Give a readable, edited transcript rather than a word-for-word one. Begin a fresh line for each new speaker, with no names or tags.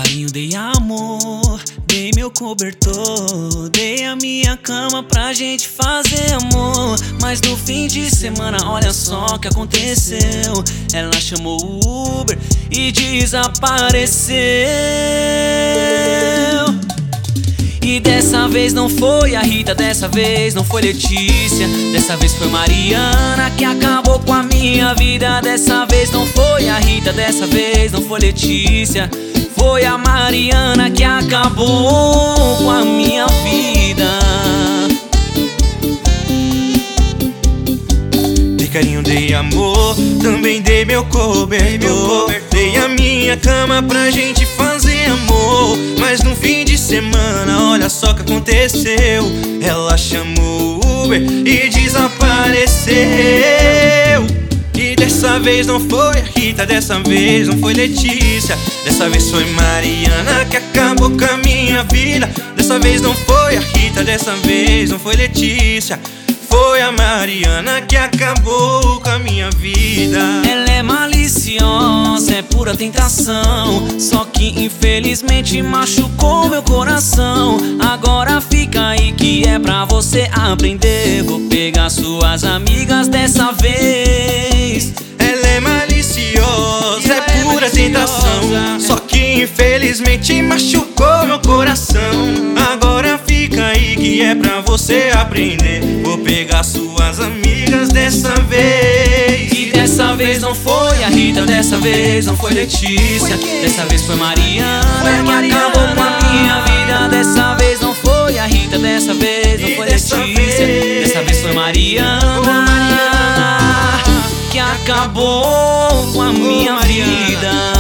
carinho, dei amor, dei meu cobertor, dei a minha cama pra gente fazer amor. Mas no fim de semana, olha só o que aconteceu. Ela chamou o Uber e desapareceu. E dessa vez não foi a Rita, dessa vez não foi Letícia, dessa vez foi Mariana que acabou com a minha vida. Dessa vez não foi a Rita, dessa vez não foi Letícia, foi a Mariana que acabou com a minha vida.
Dei carinho, dei amor, também dei meu cobertor, dei a minha cama pra gente fazer amor. Mas no fim de semana, olha só o que aconteceu. Ela chamou o Uber e desapareceu. E dessa vez não foi a Rita, dessa vez não foi Letícia, dessa vez foi Mariana que acabou com a minha vida. Dessa vez não foi a Rita, dessa vez não foi Letícia, foi a Mariana que acabou com a minha vida.
Ela é maliciosa, é pura tentação, só que infelizmente machucou meu coração. Agora fica aí que é pra você aprender. Vou pegar suas amigas dessa vez.
Ela é maliciosa, é pura tentação, só que infelizmente machucou meu coração. Agora fica aí que é pra você aprender. Vou pegar suas amigas dessa vez.
E dessa vez não foi a Rita, dessa vez não foi Letícia, dessa vez foi Mariana que acabou com a minha vida. Dessa vez não foi a Rita, dessa vez não foi Letícia, dessa vez foi Mariana que acabou com a minha vida.